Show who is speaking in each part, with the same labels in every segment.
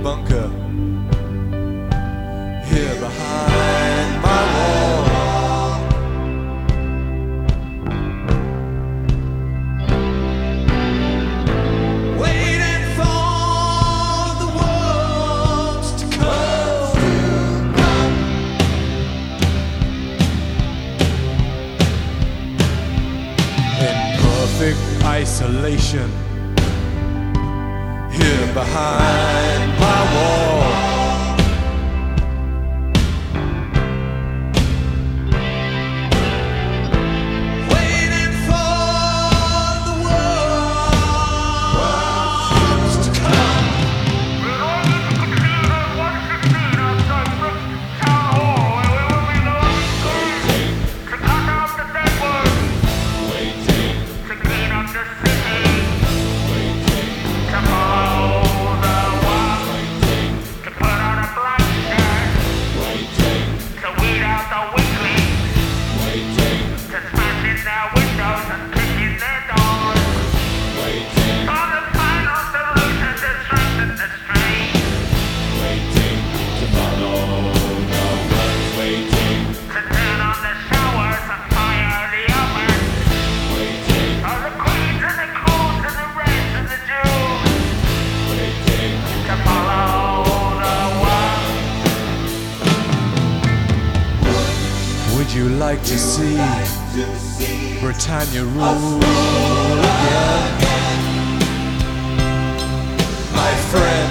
Speaker 1: bunker here behind my wall. Waiting for the world to come. In perfect isolation here behind my wall. Waiting for the world to come. Would you like to see Britannia rule again? My friend,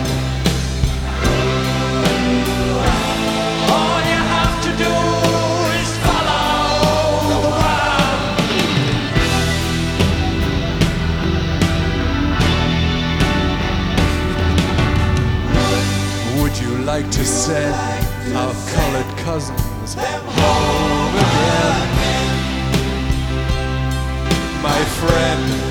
Speaker 1: all you have to do is follow the wild. Would you like to send our colored cousins home again? My friend,